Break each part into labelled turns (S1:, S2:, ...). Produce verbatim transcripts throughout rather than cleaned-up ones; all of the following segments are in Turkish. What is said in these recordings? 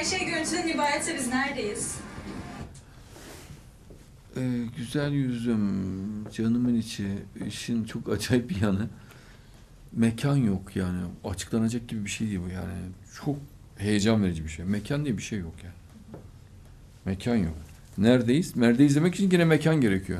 S1: her şey görüntüden ibaretse biz neredeyiz?
S2: Ee, güzel yüzüm, canımın içi, işin çok acayip bir yanı. Mekan yok yani. Açıklanacak gibi bir şey değil bu yani. Çok heyecan verici bir şey. Mekan diye bir şey yok yani. Mekan yok. Neredeyiz? Neredeyiz demek için yine mekan gerekiyor.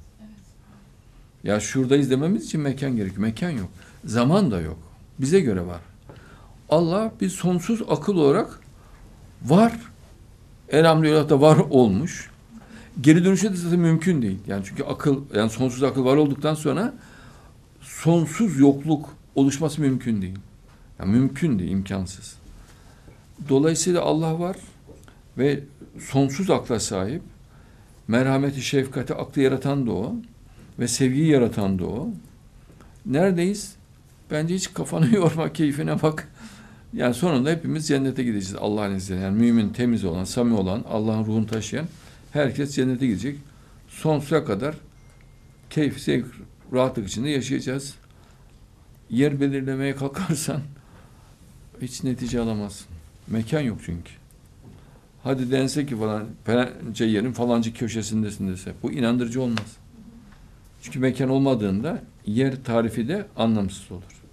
S2: Ya şuradayız dememiz için mekan gerekiyor. Mekan yok. Zaman da yok. Bize göre var. Allah bir sonsuz akıl olarak var. Elhamdülillah da var olmuş. Geri dönüşü de zaten mümkün değil. Yani çünkü akıl, yani sonsuz akıl var olduktan sonra sonsuz yokluk oluşması mümkün değil. Yani mümkün değil, imkansız. Dolayısıyla Allah var ve sonsuz akla sahip. Merhameti, şefkati, aklı yaratan da O ve sevgiyi yaratan da O. Neredeyiz? Bence hiç kafanı yorma, keyfine bak. Yani sonunda hepimiz cennete gideceğiz Allah'ın izniyle. Yani mümin, temiz olan, samimi olan, Allah'ın ruhunu taşıyan herkes cennete gidecek. Sonsuza kadar keyif, zevk, rahatlık içinde yaşayacağız. Yer belirlemeye kalkarsan hiç netice alamazsın. Mekan yok çünkü. Hadi dense ki falan falanca yerin falanca köşesindesin dese. Bu inandırıcı olmaz. Çünkü mekan olmadığında yer tarifi de anlamsız olur.